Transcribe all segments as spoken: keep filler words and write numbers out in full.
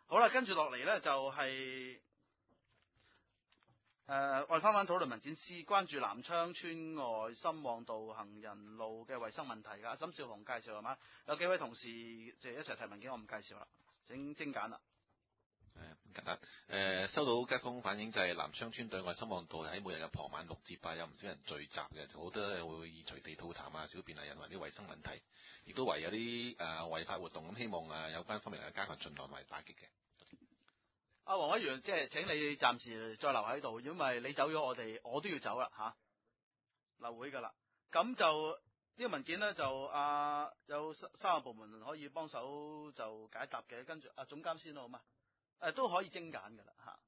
好啦，跟住落嚟咧就係、是。誒、呃，我哋翻返討論文件 C， 關注南昌村外深旺道行人路嘅衛生問題㗎。沈少雄介紹係嘛？有幾位同事就一齊提文件，我唔介紹啦，整精簡啦。 誒、呃，簡單。誒、呃，收到街坊反映就係南昌村對外深旺道喺每日嘅傍晚六至八有唔少人聚集嘅，好多會以隨地吐痰啊、小便啊引為啲衛生問題，亦都為有啲誒違法活動，咁希望啊有關方面係加強巡邏同埋打擊嘅。 阿黃委員，即係請你暫時再留喺度，因為你走咗，我哋我都要走啦吓，留會噶啦。咁就呢、這個文件咧，就啊有三三個部門可以幫手就解答嘅，跟住啊總監先好嘛？誒、啊、都可以精簡噶啦吓。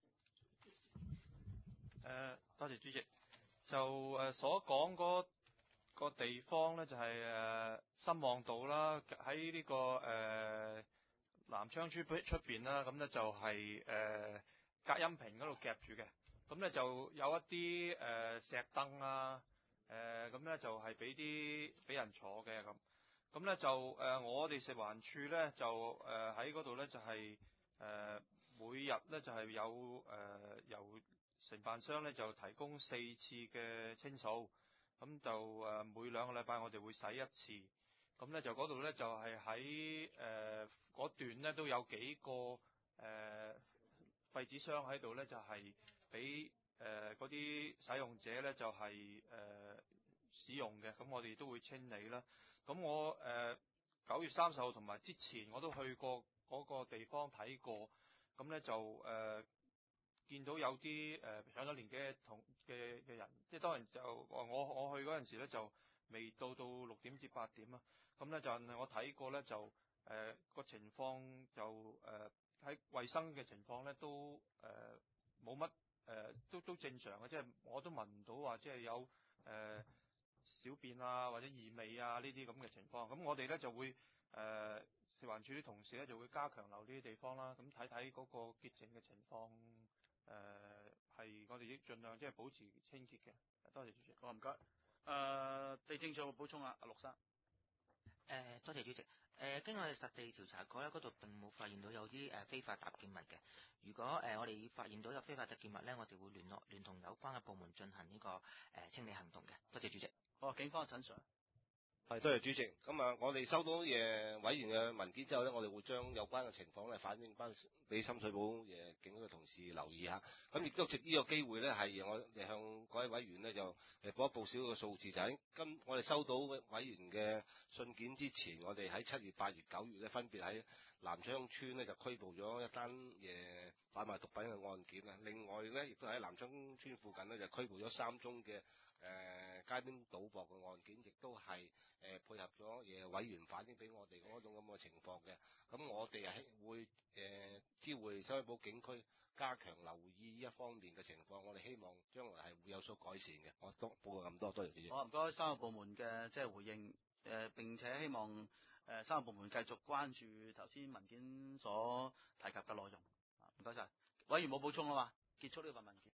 誒、呃，多謝主席。就誒、呃、所講嗰個地方咧，就係、是、誒、呃、深旺道啦，喺呢、這個誒。呃南昌村出邊啦，咁咧就係、是、誒、呃、隔音屏嗰度夾住嘅，咁咧就有一啲誒、呃、石凳啊，誒咁咧就係俾啲俾人坐嘅咁，咁咧就誒、呃、我哋食環署咧就誒喺嗰度咧就係、是、誒、呃、每日咧就係有誒、呃、由承辦商咧就提供四次嘅清掃，咁就誒、呃、每兩個禮拜我哋會洗一次。咁咧就嗰度咧就係喺誒嗰段咧都有幾個誒、呃、廢紙箱喺度咧，就係俾誒嗰啲使用者咧就係、是、誒、呃、使用嘅。咁我哋都會清理啦。咁我誒九、呃、月三十號同埋之前我都去過嗰個地方睇過。咁咧就誒、呃、見到有啲誒上咗年紀嘅同嘅嘅人，即係當然就我我去嗰陣時咧就未到到六點至八點啊。咁咧就我睇過咧就誒個、呃、情況就誒喺衛生嘅情況咧都誒冇乜誒都都正常嘅，即係我都聞唔到話即係有誒、呃、小便啊或者異味啊呢啲咁嘅情況。咁我哋咧就會誒、呃、食環署啲同事咧就會加強留呢啲地方啦，咁睇睇嗰個潔淨嘅情況誒係、呃、我哋亦盡量即係保持清潔嘅。多謝主席。 好唔該。誒、呃、地政署補充啊，阿陸生。 誒、呃，多謝主席。誒、呃，經我哋實地調查過咧，嗰度並冇發現到有啲誒、呃、非法搭建物嘅。如果誒、呃、我哋發現到有非法搭建物咧，我哋會聯絡聯同有關嘅部門進行呢、這個誒、呃、清理行動嘅。多謝主席。 好，警方陳 Sir。 係，多謝主席。咁啊，我哋收到誒委員嘅文件之後咧，我哋會將有關嘅情況咧反映翻俾深水埗誒警嘅同事留意下。咁亦都藉呢個機會咧，係我哋向各位委員咧就誒報一報少個數字，就喺今我哋收到委員嘅信件之前，我哋喺七月、八月、九月咧分別喺南昌村咧就拘捕咗一單誒販賣毒品嘅案件啊。另外咧，亦都喺南昌村附近咧就拘捕咗三宗嘅。誒、呃、街邊賭博嘅案件，亦都係誒、呃、配合咗誒委員反映俾我哋嗰種咁嘅情況嘅。咁我哋係會誒知會深水埗警區加強留意呢一方面嘅情況。我哋希望將來係會有所改善嘅。我多報告咁多，多謝主席。 好，唔該三個部門嘅即係回應誒、呃，並且希望誒、呃、三個部門繼續關注頭先文件所提及嘅內容。唔該晒，委員冇補充啦嘛，結束呢份文件。